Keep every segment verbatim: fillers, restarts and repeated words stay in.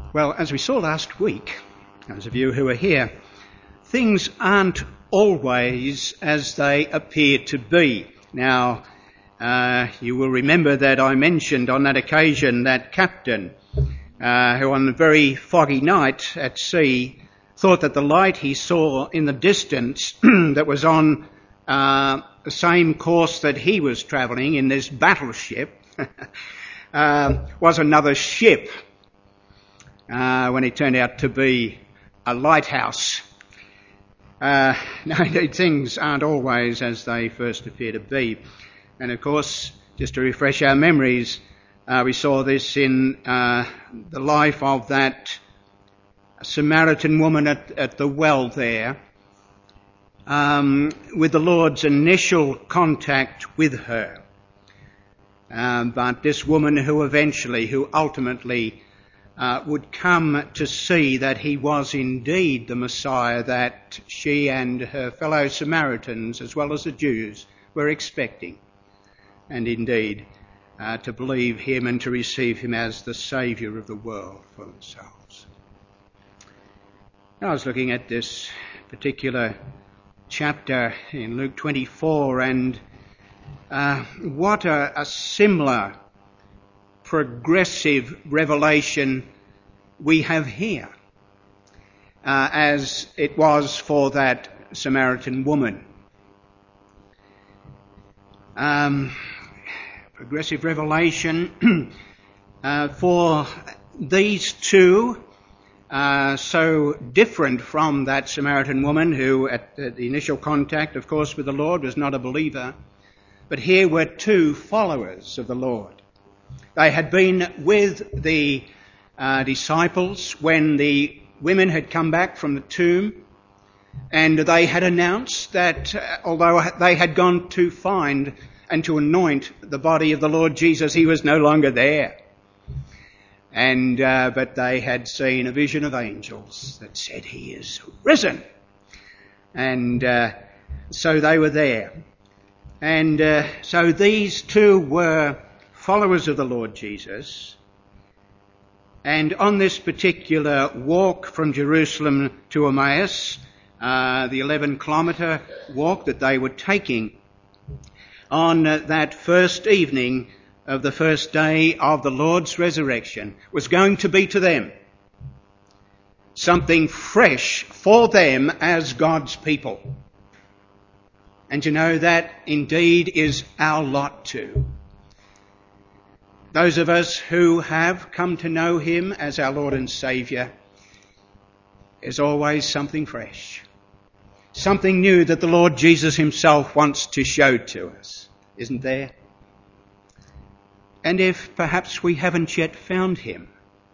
Well, as we saw last week, those of you who are here, things aren't always as they appear to be. Now, uh, you will remember that I mentioned on that occasion that captain uh, who on a very foggy night at sea thought that the light he saw in the distance that was on uh, the same course that he was travelling in this battleship uh, was another ship. Uh, when it turned out to be a lighthouse. Uh, no, indeed, things aren't always as they first appear to be. And of course, just to refresh our memories, uh, we saw this in uh, the life of that Samaritan woman at, at the well there, um, with the Lord's initial contact with her. Um, but this woman who eventually, who ultimately Uh, would come to see that he was indeed the Messiah that she and her fellow Samaritans, as well as the Jews, were expecting. And indeed, uh, to believe him and to receive him as the Saviour of the world for themselves. I was looking at this particular chapter in Luke twenty-four, and uh, what a, a similar progressive revelation we have here, uh, as it was for that Samaritan woman. Um, progressive revelation uh, for these two, uh, so different from that Samaritan woman who at the initial contact, of course, with the Lord was not a believer, but here were two followers of the Lord. They had been with the uh, disciples when the women had come back from the tomb, and they had announced that uh, although they had gone to find and to anoint the body of the Lord Jesus, he was no longer there. And uh, but they had seen a vision of angels that said he is risen. And uh, so they were there. And uh, so these two were followers of the Lord Jesus, and on this particular walk from Jerusalem to Emmaus, uh, the eleven kilometre walk that they were taking on uh, that first evening of the first day of the Lord's resurrection, was going to be to them something fresh for them as God's people. And you know, that indeed is our lot too. Those of us who have come to know him as our Lord and Saviour, is always something fresh, something new that the Lord Jesus himself wants to show to us, isn't there? And if perhaps we haven't yet found him,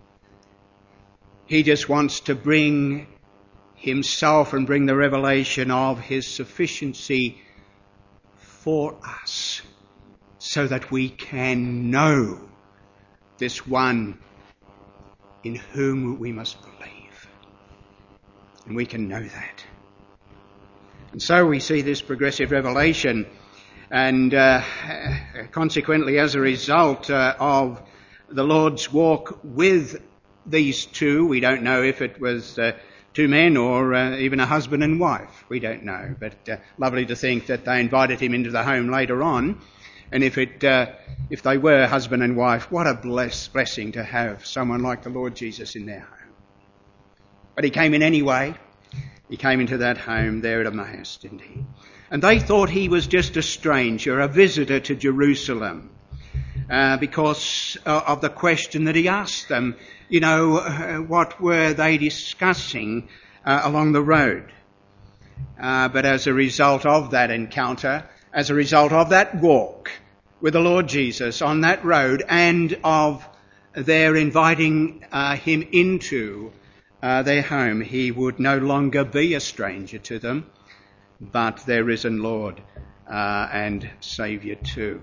he just wants to bring himself and bring the revelation of his sufficiency for us, so that we can know this one in whom we must believe. And we can know that. And so we see this progressive revelation, and uh, consequently as a result uh, of the Lord's walk with these two, we don't know if it was uh, two men or uh, even a husband and wife, we don't know, but uh, lovely to think that they invited him into the home later on. And if it, uh, if they were husband and wife, what a bless, blessing to have someone like the Lord Jesus in their home. But he came in anyway. He came into that home there at Emmaus, didn't he? And they thought he was just a stranger, a visitor to Jerusalem, uh, because of the question that he asked them. You know, uh, what were they discussing uh, along the road? Uh, but as a result of that encounter, as a result of that walk with the Lord Jesus on that road, and of their inviting uh, him into uh, their home, he would no longer be a stranger to them, but their risen Lord uh, and Saviour too.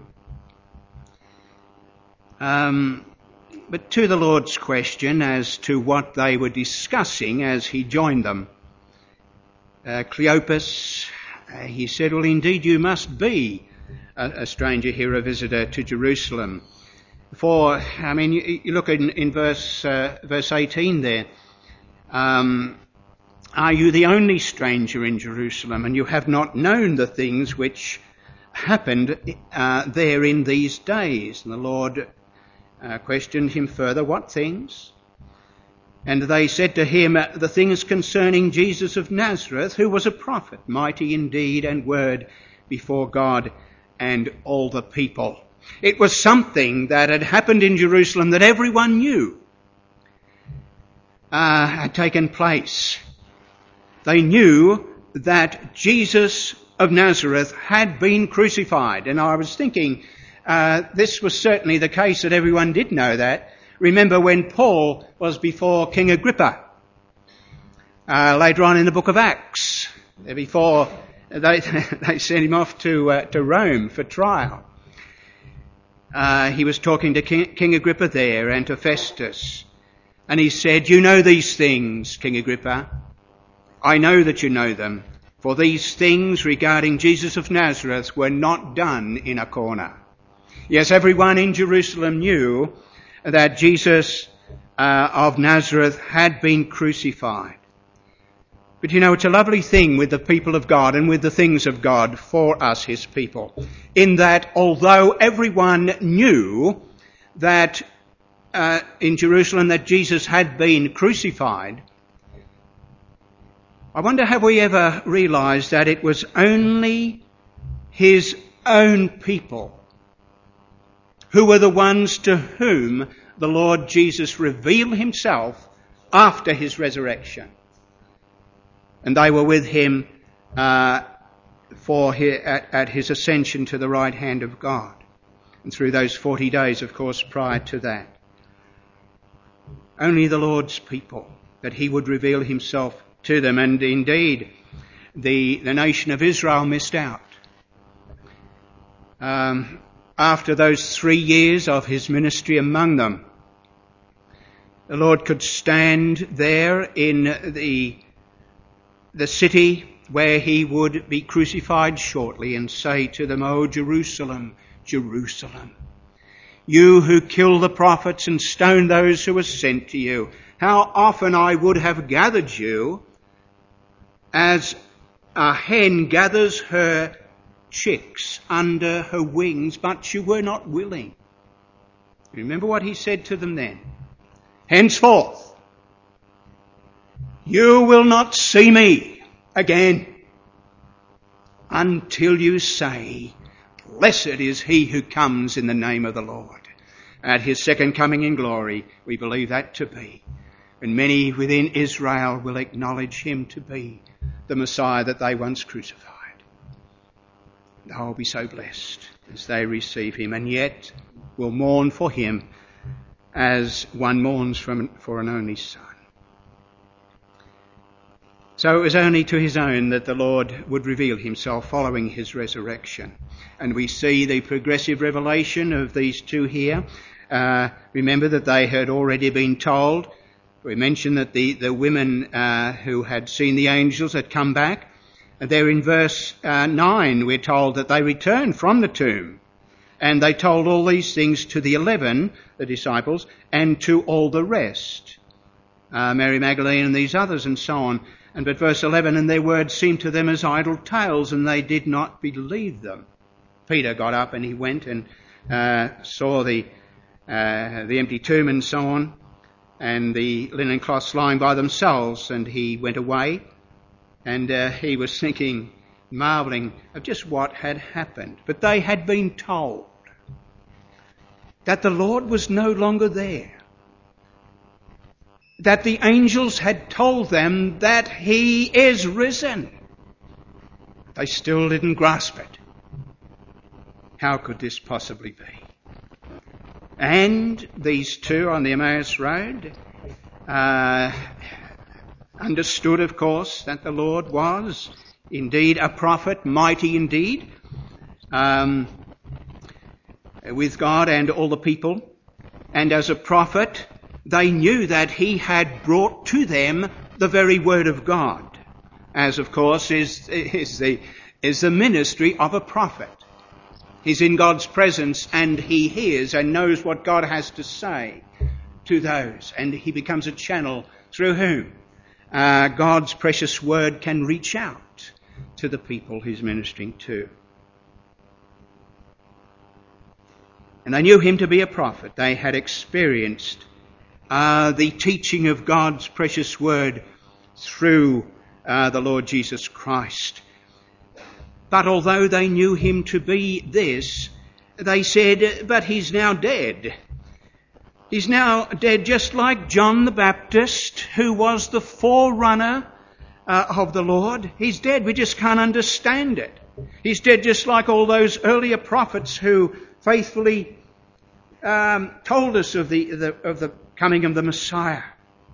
Um, but to the Lord's question as to what they were discussing as he joined them, uh, Cleopas, uh, he said, well, indeed you must be a, a stranger here, a visitor to Jerusalem. For, I mean, you, you look in, in verse uh, verse eighteen there. Um, Are you the only stranger in Jerusalem, and you have not known the things which happened uh, there in these days? And the Lord uh, questioned him further, what things? And they said to him, the things concerning Jesus of Nazareth, who was a prophet, mighty in deed and word before God and all the people. It was something that had happened in Jerusalem that everyone knew uh, had taken place. They knew that Jesus of Nazareth had been crucified. And I was thinking, uh, this was certainly the case that everyone did know that. Remember when Paul was before King Agrippa, uh, later on in the book of Acts, before they, they sent him off to, uh, to Rome for trial. Uh, he was talking to King, King Agrippa there and to Festus. And he said, you know these things, King Agrippa. I know that you know them, for these things regarding Jesus of Nazareth were not done in a corner. Yes, everyone in Jerusalem knew that Jesus uh, of Nazareth had been crucified. But you know, it's a lovely thing with the people of God and with the things of God for us, his people, in that although everyone knew that uh, in Jerusalem that Jesus had been crucified, I wonder, have we ever realised that it was only his own people who were the ones to whom the Lord Jesus revealed himself after his resurrection? And they were with him uh, for his, at, at his ascension to the right hand of God. And through those forty days, of course, prior to that. Only the Lord's people, that he would reveal himself to them. And indeed, the, the nation of Israel missed out. Um, after those three years of his ministry among them, the Lord could stand there in the, the city where he would be crucified shortly and say to them, "O Jerusalem, Jerusalem, you who kill the prophets and stone those who were sent to you, how often I would have gathered you as a hen gathers her chicks under her wings, but you were not willing." Remember what he said to them then. "Henceforth, you will not see me again until you say, 'Blessed is he who comes in the name of the Lord.'" At his second coming in glory, we believe that to be. And many within Israel will acknowledge him to be the Messiah that they once crucified. They will be so blessed as they receive him, and yet will mourn for him as one mourns for an only son. So it was only to his own that the Lord would reveal himself following his resurrection. And we see the progressive revelation of these two here. Uh, remember that they had already been told. We mentioned that the, the women uh, who had seen the angels had come back. And there in verse uh, nine we're told that they returned from the tomb. And they told all these things to the eleven, the disciples, and to all the rest. Uh, Mary Magdalene and these others and so on. And but verse eleven, "And their words seemed to them as idle tales, and they did not believe them." Peter got up and he went and uh, saw the uh, the empty tomb and so on, and the linen cloths lying by themselves, and he went away, and uh, he was thinking, marvelling of just what had happened. But they had been told that the Lord was no longer there, that the angels had told them that he is risen. They still didn't grasp it. How could this possibly be? And these two on the Emmaus Road uh, understood, of course, that the Lord was indeed a prophet, mighty indeed, um, with God and all the people. And as a prophet, they knew that he had brought to them the very word of God, as of course is, is, the, is the ministry of a prophet. He's in God's presence and he hears and knows what God has to say to those. And he becomes a channel through whom uh, God's precious word can reach out to the people he's ministering to. And they knew him to be a prophet. They had experienced uh, the teaching of God's precious word through uh, the Lord Jesus Christ. But although they knew him to be this, they said, but he's now dead. He's now dead just like John the Baptist, who was the forerunner uh, of the Lord. He's dead. We just can't understand it. He's dead just like all those earlier prophets who faithfully um, told us of the, the of the coming of the Messiah.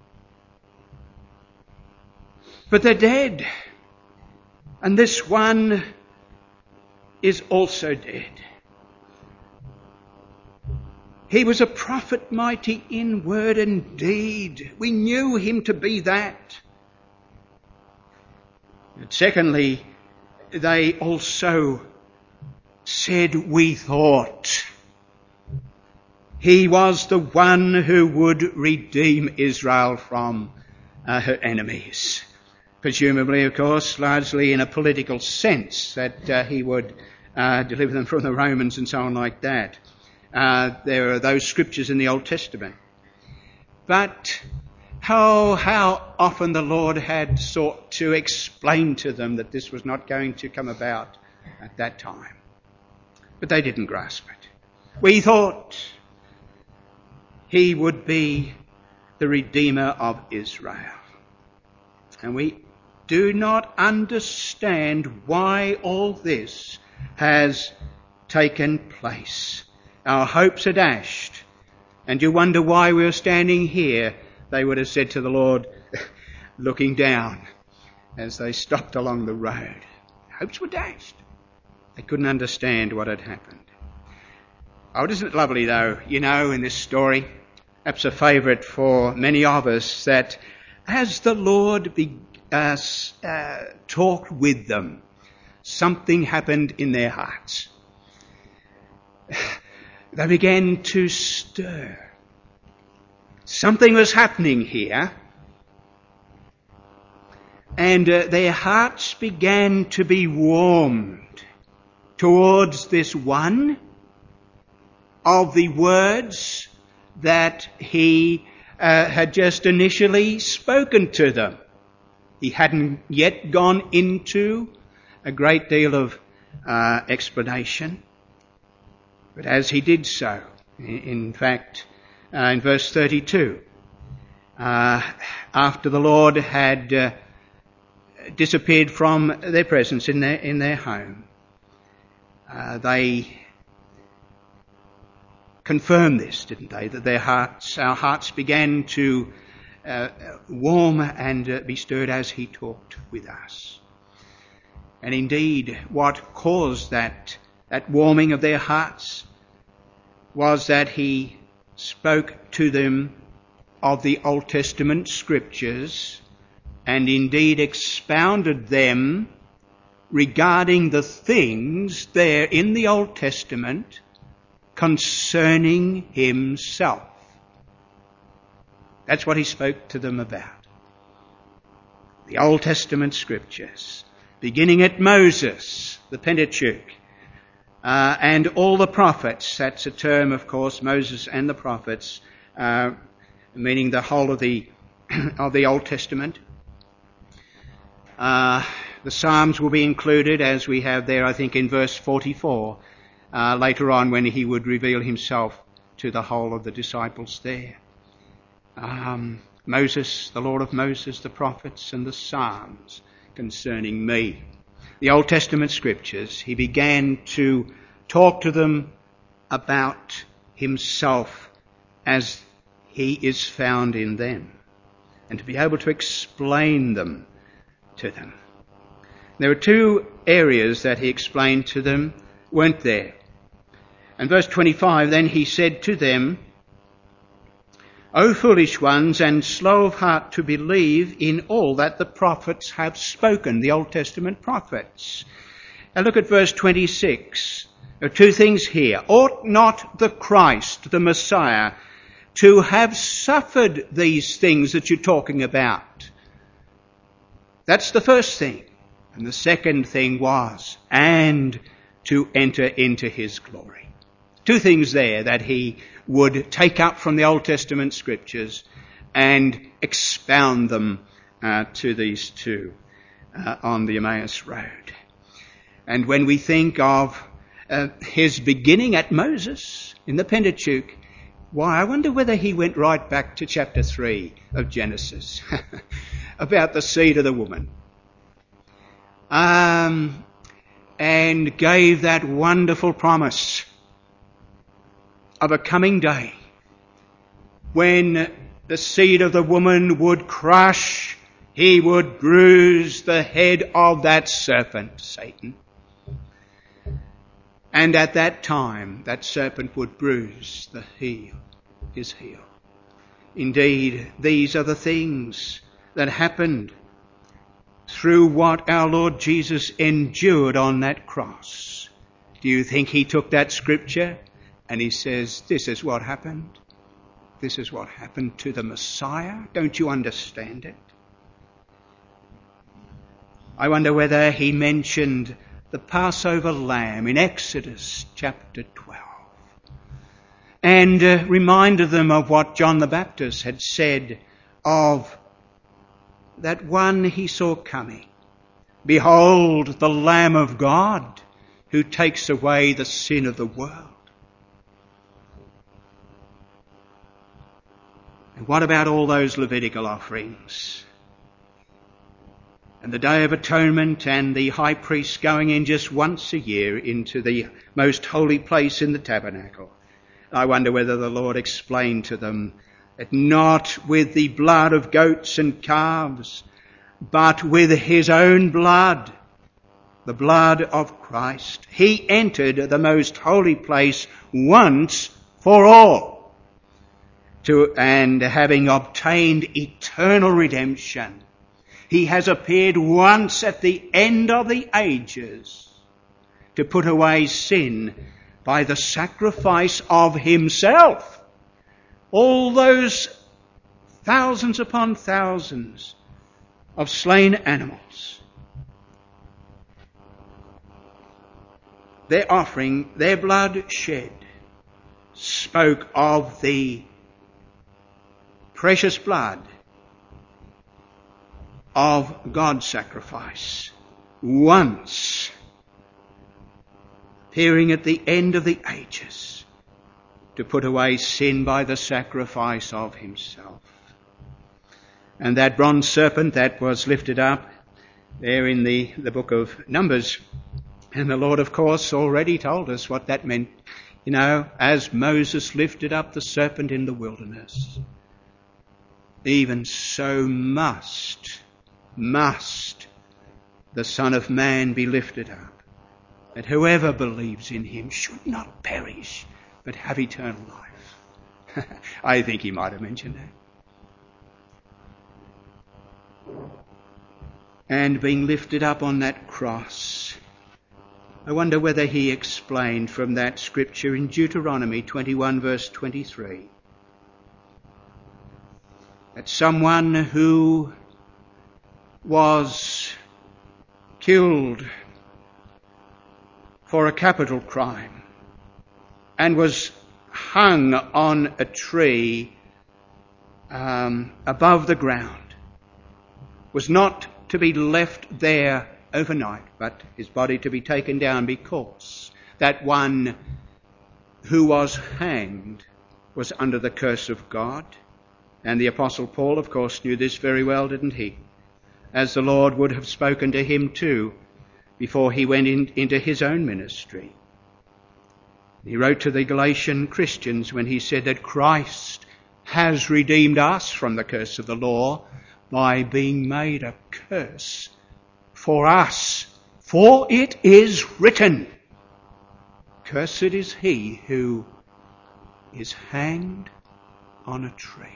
But they're dead. And this one is also dead. He was a prophet mighty in word and deed. We knew him to be that. And secondly, they also said, we thought he was the one who would redeem Israel from uh, her enemies. Presumably, of course, largely in a political sense, that uh, he would uh, deliver them from the Romans and so on like that. Uh, there are those scriptures in the Old Testament. But how, how often the Lord had sought to explain to them that this was not going to come about at that time. But they didn't grasp it. We thought he would be the Redeemer of Israel. And we do not understand why all this has taken place. Our hopes are dashed. And you wonder why we're standing here, they would have said to the Lord, looking down as they stopped along the road. Hopes were dashed. They couldn't understand what had happened. Oh, isn't it lovely though, you know, in this story, perhaps a favourite for many of us, that as the Lord be, uh, uh, talked with them, something happened in their hearts. They began to stir. Something was happening here. And uh, their hearts began to be warmed towards this one of the words that he uh, had just initially spoken to them. He hadn't yet gone into a great deal of uh, explanation. But as he did so, in fact, uh, in verse thirty-two, uh, after the Lord had uh, disappeared from their presence in their in their home, uh, they confirmed this, didn't they? That their hearts, our hearts, began to uh, warm and uh, be stirred as he talked with us. And indeed, what caused that that warming of their hearts was that he spoke to them of the Old Testament scriptures and indeed expounded them regarding the things there in the Old Testament concerning himself. That's what he spoke to them about. The Old Testament scriptures, beginning at Moses, the Pentateuch, Uh, and all the prophets. That's a term, of course, Moses and the prophets, uh, meaning the whole of the of the Old Testament. Uh, the Psalms will be included, as we have there, I think, in verse forty-four, uh, later on when he would reveal himself to the whole of the disciples there. Um, Moses, the Lord of Moses, the prophets, and the Psalms concerning me. The Old Testament scriptures, he began to talk to them about himself as he is found in them, and to be able to explain them to them. There are two areas that he explained to them, weren't there? And verse twenty-five, then he said to them, O foolish ones, and slow of heart to believe in all that the prophets have spoken, the Old Testament prophets. Now look at verse twenty-six. There are two things here. Ought not the Christ, the Messiah, to have suffered these things that you're talking about? That's the first thing. And the second thing was, and to enter into his glory. Two things there that he would take up from the Old Testament scriptures and expound them uh, to these two uh, on the Emmaus Road. And when we think of uh, his beginning at Moses in the Pentateuch, why, I wonder whether he went right back to chapter three of Genesis about the seed of the woman. Um, and gave that wonderful promise of a coming day when the seed of the woman would crush, he would bruise the head of that serpent, Satan. And at that time, that serpent would bruise the heel, his heel. Indeed, these are the things that happened through what our Lord Jesus endured on that cross. Do you think he took that scripture and he says, this is what happened? This is what happened to the Messiah? Don't you understand it? I wonder whether he mentioned the Passover lamb in Exodus chapter twelve and uh, reminded them of what John the Baptist had said of that one he saw coming. Behold, the Lamb of God who takes away the sin of the world. And what about all those Levitical offerings? And the Day of Atonement and the high priest going in just once a year into the most holy place in the tabernacle. I wonder whether the Lord explained to them that not with the blood of goats and calves, but with his own blood, the blood of Christ, he entered the most holy place once for all, to, and having obtained eternal redemption, he has appeared once at the end of the ages to put away sin by the sacrifice of himself. All those thousands upon thousands of slain animals, their offering, their blood shed, spoke of the precious blood of God's sacrifice, once appearing at the end of the ages to put away sin by the sacrifice of himself. And that bronze serpent that was lifted up there in the, the book of Numbers, and the Lord, of course, already told us what that meant. You know, as Moses lifted up the serpent in the wilderness, even so must, must the Son of Man be lifted up, that whoever believes in him should not perish, but have eternal life. I think he might have mentioned that. And being lifted up on that cross, I wonder whether he explained from that scripture in Deuteronomy twenty-one verse twenty-three that someone who was killed for a capital crime and was hung on a tree um, above the ground was not to be left there overnight, but his body to be taken down, because that one who was hanged was under the curse of God. And the Apostle Paul, of course, knew this very well, didn't he? As the Lord would have spoken to him too before he went in, into his own ministry. He wrote to the Galatian Christians when he said that Christ has redeemed us from the curse of the law by being made a curse for us. For it is written, cursed is he who is hanged on a tree.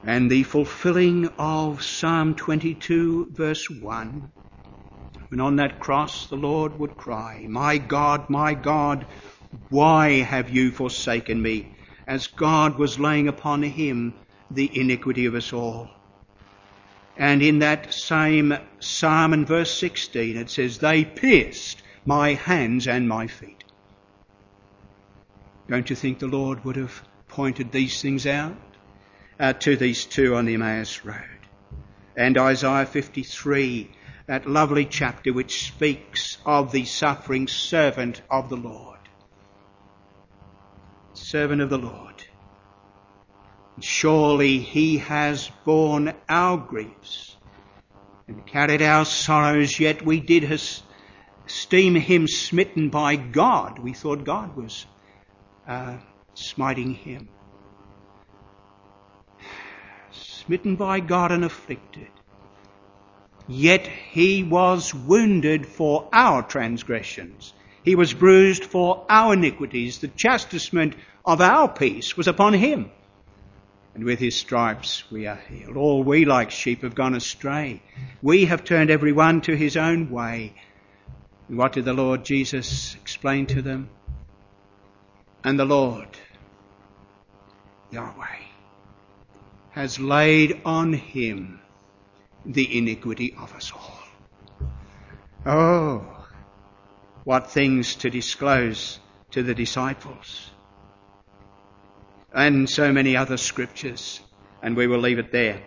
and the fulfilling of Psalm twenty-two verse one, when on that cross the Lord would cry, "My God, my God, why have you forsaken me?" as God was laying upon him the iniquity of us all. And in that same psalm in verse sixteen it says, "They pierced my hands and my feet." Don't you think the Lord would have pointed these things out uh, to these two on the Emmaus Road? And Isaiah fifty-three, that lovely chapter which speaks of the suffering servant of the Lord. Servant of the Lord. Surely he has borne our griefs and carried our sorrows, yet we did esteem him smitten by God. We thought God was uh, smiting him. Smitten by God and afflicted. Yet he was wounded for our transgressions. He was bruised for our iniquities. The chastisement of our peace was upon him. And with his stripes we are healed. All we like sheep have gone astray. We have turned every one to his own way. And what did the Lord Jesus explain to them? And the Lord, Yahweh, has laid on him the iniquity of us all. Oh, what things to disclose to the disciples. And so many other scriptures, and we will leave it there.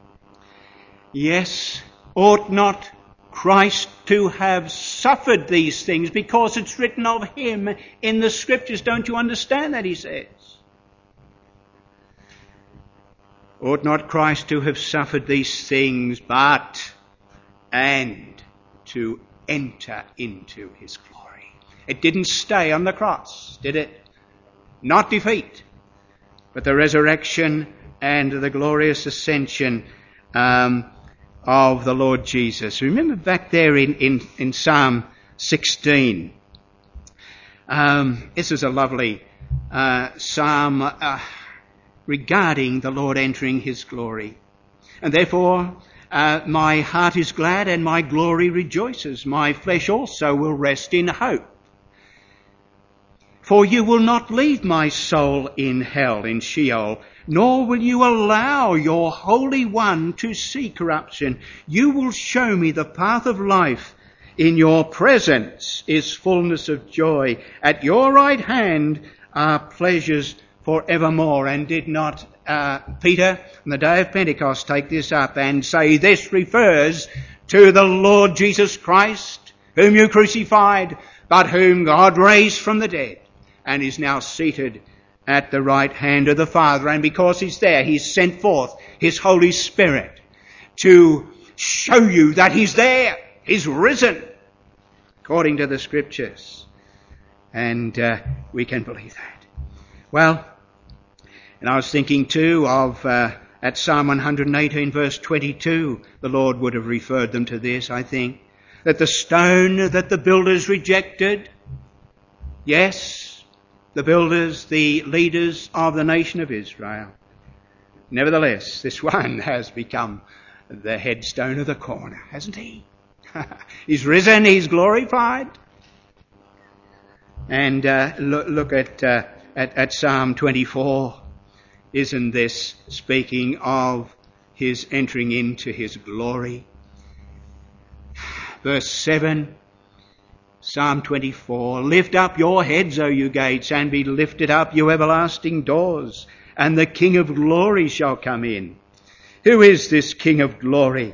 Yes, ought not Christ to have suffered these things because it's written of him in the scriptures? Don't you understand that, he says? Ought not Christ to have suffered these things, but and to enter into his glory? It didn't stay on the cross, did it? Not defeat, but the resurrection and the glorious ascension um, of the Lord Jesus. Remember back there in, in, in Psalm sixteen. Um, this is a lovely uh, psalm uh, regarding the Lord entering his glory. And therefore uh, my heart is glad and my glory rejoices. My flesh also will rest in hope. For you will not leave my soul in hell, in Sheol, nor will you allow your Holy One to see corruption. You will show me the path of life. In your presence is fullness of joy. At your right hand are pleasures forevermore. And did not uh, Peter on the day of Pentecost take this up and say, this refers to the Lord Jesus Christ, whom you crucified, but whom God raised from the dead, and is now seated at the right hand of the Father. And because he's there, he's sent forth his Holy Spirit to show you that he's there. He's risen, according to the Scriptures. And uh, we can believe that. Well, and I was thinking too of uh, at Psalm one eighteen verse twenty-two, the Lord would have referred them to this, I think, that the stone that the builders rejected, yes, the builders, the leaders of the nation of Israel, nevertheless, this one has become the headstone of the corner, hasn't he? He's risen, he's glorified. And uh, look, look at, uh, at at Psalm twenty-four. Isn't this speaking of his entering into his glory? Verse seven, Psalm twenty-four, lift up your heads, O you gates, and be lifted up, you everlasting doors, and the King of glory shall come in. Who is this King of glory?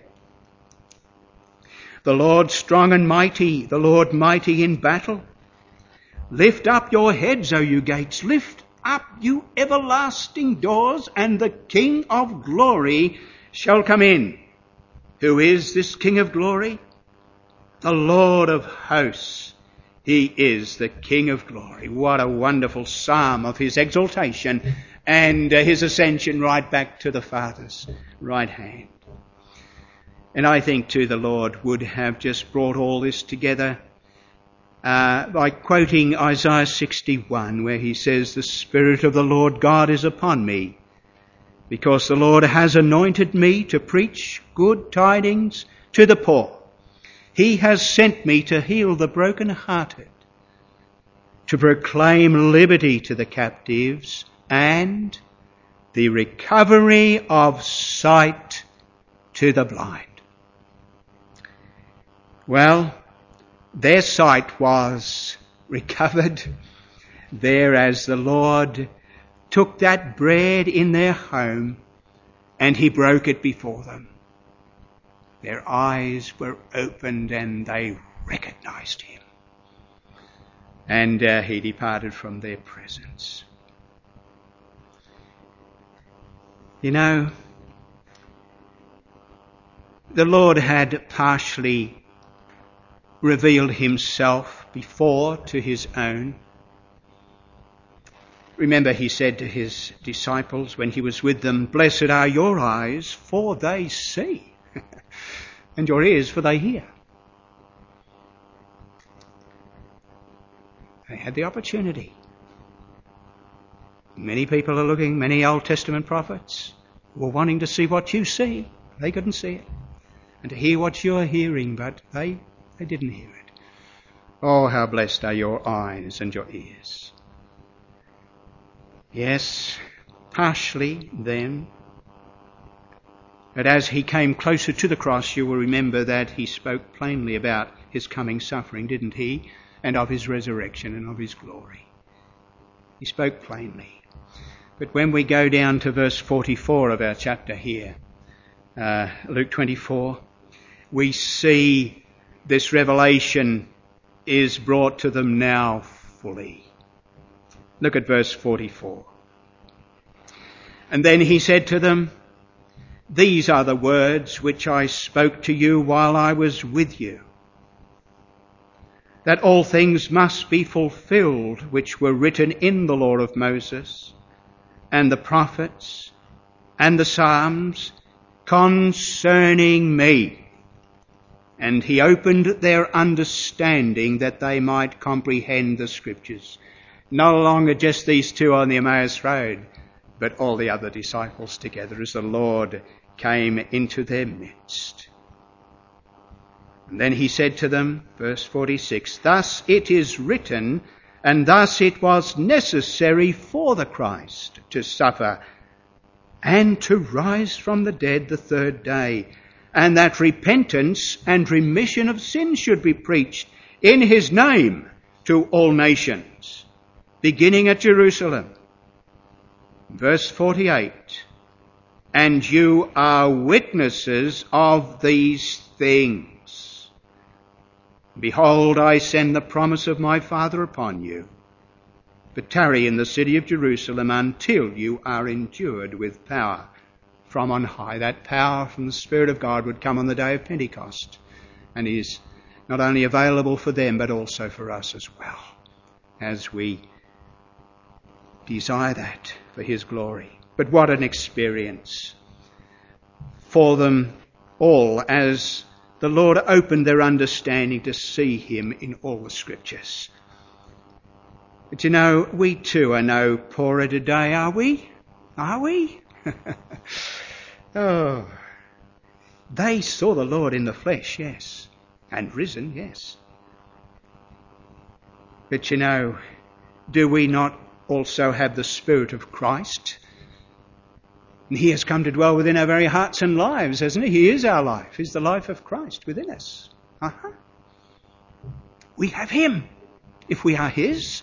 The Lord strong and mighty, the Lord mighty in battle. Lift up your heads, O you gates, lift up, you everlasting doors, and the King of glory shall come in. Who is this King of glory? The Lord of hosts. He is the King of glory. What a wonderful psalm of his exaltation and uh, his ascension right back to the Father's right hand. And I think too the Lord would have just brought all this together uh, by quoting Isaiah sixty-one, where he says, the Spirit of the Lord God is upon me, because the Lord has anointed me to preach good tidings to the poor. He has sent me to heal the broken-hearted, to proclaim liberty to the captives and the recovery of sight to the blind. Well, their sight was recovered there as the Lord took that bread in their home and he broke it before them. Their eyes were opened and they recognized him. And uh, he departed from their presence. You know, the Lord had partially revealed himself before to his own. Remember, he said to his disciples when he was with them, "Blessed are your eyes, for they see, and your ears, for they hear." They had the opportunity. Many people are looking, many Old Testament prophets were wanting to see what you see. They couldn't see it. And to hear what you're hearing, but they, they didn't hear it. Oh, how blessed are your eyes and your ears. Yes, partially then. But as he came closer to the cross, you will remember that he spoke plainly about his coming suffering, didn't he? And of his resurrection and of his glory. He spoke plainly. But when we go down to verse forty-four of our chapter here, uh, Luke twenty-four, we see this revelation is brought to them now fully. Look at verse forty-four. And then he said to them, "These are the words which I spoke to you while I was with you, that all things must be fulfilled which were written in the law of Moses and the prophets and the Psalms concerning me." And he opened their understanding that they might comprehend the Scriptures. No longer just these two on the Emmaus Road, but all the other disciples together as the Lord came into their midst. And then he said to them, verse forty-six, "Thus it is written, and thus it was necessary for the Christ to suffer and to rise from the dead the third day, and that repentance and remission of sins should be preached in his name to all nations, beginning at Jerusalem." Verse forty-eight, "And you are witnesses of these things. Behold, I send the promise of my Father upon you. But tarry in the city of Jerusalem until you are endued with power from on high." That power from the Spirit of God would come on the day of Pentecost, and is not only available for them but also for us as well, as we desire that for his glory. But what an experience for them all as the Lord opened their understanding to see him in all the Scriptures. But you know, we too are no poorer today, are we? Are we? Oh, they saw the Lord in the flesh, yes, and risen, yes. But you know, do we not also have the Spirit of Christ? And he has come to dwell within our very hearts and lives, hasn't he? He is our life. He's the life of Christ within us. Uh-huh. We have him if we are his.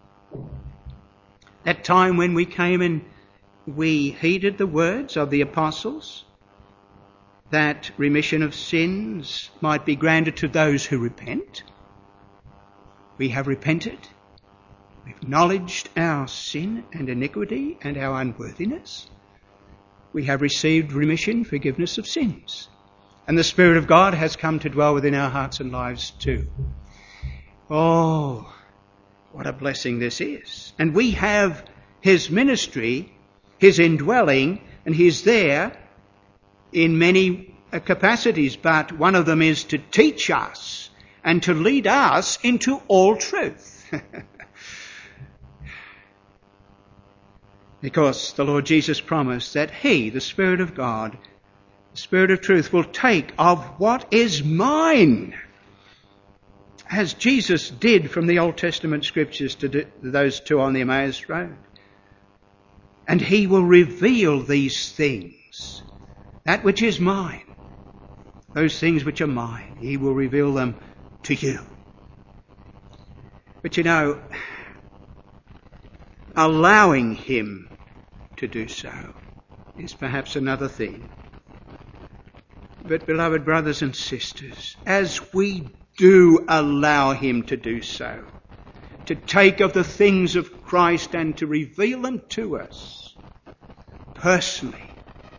That time when we came and we heeded the words of the apostles, that remission of sins might be granted to those who repent. We have repented. We've acknowledged our sin and iniquity and our unworthiness. We have received remission, forgiveness of sins. And the Spirit of God has come to dwell within our hearts and lives too. Oh, what a blessing this is. And we have his ministry, his indwelling, and he's there in many capacities, but one of them is to teach us and to lead us into all truth. Because the Lord Jesus promised that he, the Spirit of God, the Spirit of truth, will take of what is mine, as Jesus did from the Old Testament scriptures to those two on the Emmaus Road. And he will reveal these things, that which is mine, those things which are mine, he will reveal them to you. But you know, allowing him to do so is perhaps another thing. But beloved brothers and sisters, as we do allow him to do so, to take of the things of Christ and to reveal them to us personally,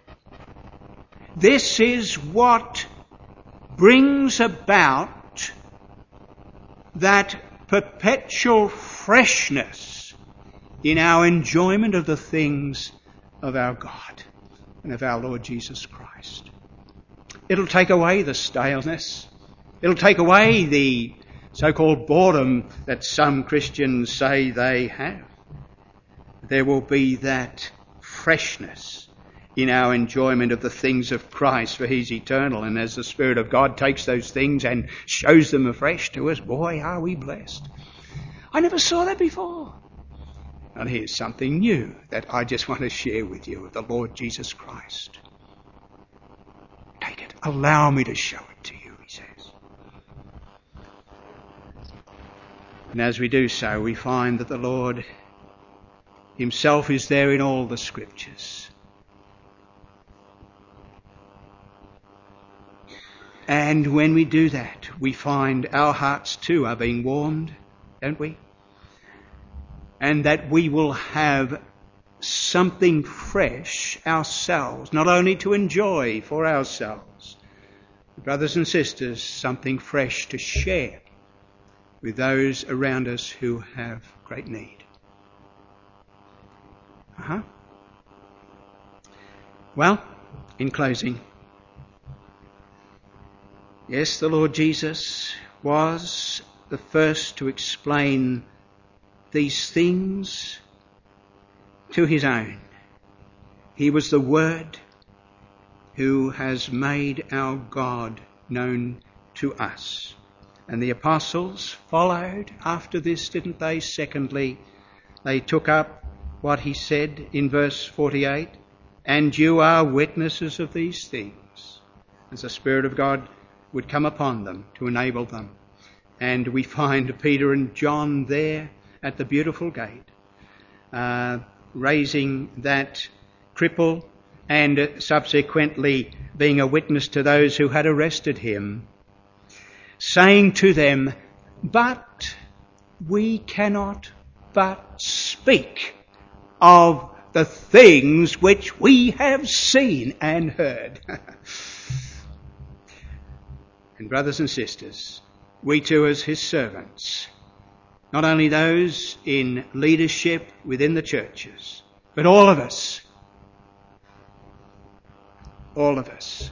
this is what brings about that perpetual freshness in our enjoyment of the things of our God and of our Lord Jesus Christ. It'll take away the staleness. It'll take away the so-called boredom that some Christians say they have. There will be that freshness in our enjoyment of the things of Christ, for he's eternal. And as the Spirit of God takes those things and shows them afresh to us, boy, are we blessed. I never saw that before. And here's something new that I just want to share with you of the Lord Jesus Christ. Take it. Allow me to show it to you, he says. And as we do so, we find that the Lord himself is there in all the scriptures. And when we do that, we find our hearts too are being warmed, don't we? And that we will have something fresh ourselves, not only to enjoy for ourselves, brothers and sisters, something fresh to share with those around us who have great need. Uh-huh. Well, in closing, yes, the Lord Jesus was the first to explain these things to his own. He was the Word who has made our God known to us. And the apostles followed after this, didn't they? Secondly, they took up what he said in verse forty-eight, and you are witnesses of these things, as the Spirit of God would come upon them to enable them. And we find Peter and John there at the beautiful gate, uh, raising that cripple and subsequently being a witness to those who had arrested him, saying to them, but we cannot but speak of the things which we have seen and heard. And brothers and sisters, we too as his servants, not only those in leadership within the churches, but all of us, all of us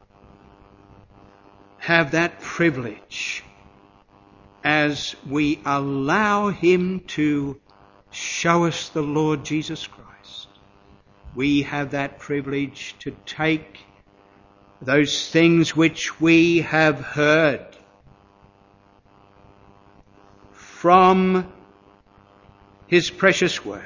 have that privilege as we allow him to show us the Lord Jesus Christ. We have that privilege to take those things which we have heard from his precious word.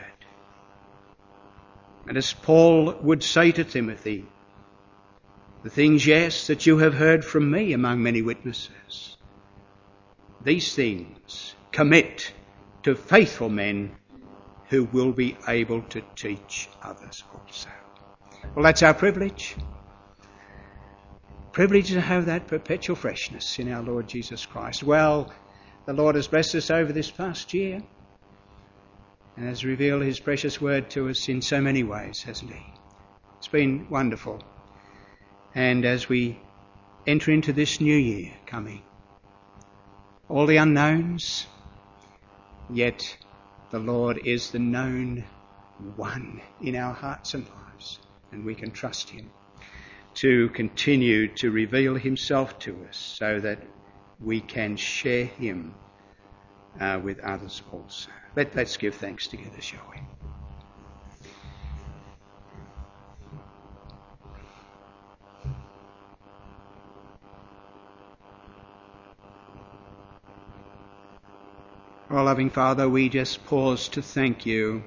And as Paul would say to Timothy, the things, yes, that you have heard from me among many witnesses, these things commit to faithful men who will be able to teach others also. Well, that's our privilege. Privilege to have that perpetual freshness in our Lord Jesus Christ. Well, the Lord has blessed us over this past year and has revealed his precious word to us in so many ways, hasn't he? It's been wonderful. And as we enter into this new year coming, all the unknowns, yet the Lord is the known one in our hearts and lives, and we can trust him to continue to reveal himself to us so that we can share him uh, with others also. Let, let's give thanks together, shall we? Oh, loving Father, we just pause to thank you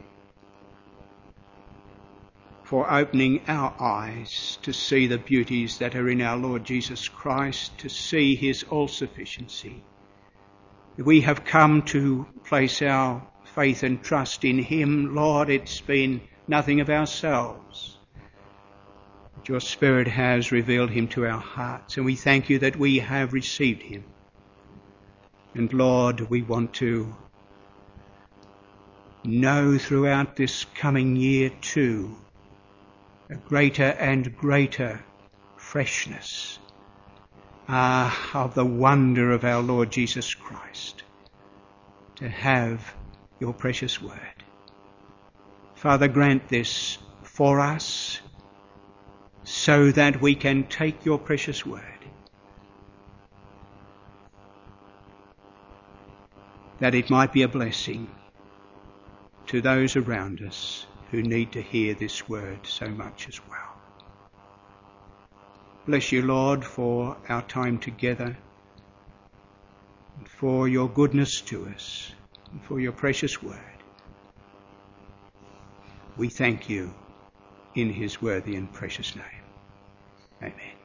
for opening our eyes to see the beauties that are in our Lord Jesus Christ, to see his all-sufficiency. We have come to place our faith and trust in him. Lord, it's been nothing of ourselves. But your Spirit has revealed him to our hearts, and we thank you that we have received him. And Lord, we want to know throughout this coming year too a greater and greater freshness uh, of the wonder of our Lord Jesus Christ, to have your precious word. Father, grant this for us so that we can take your precious word, that it might be a blessing to those around us who need to hear this word so much as well. Bless you, Lord, for our time together, and for your goodness to us, and for your precious word. We thank you in his worthy and precious name. Amen.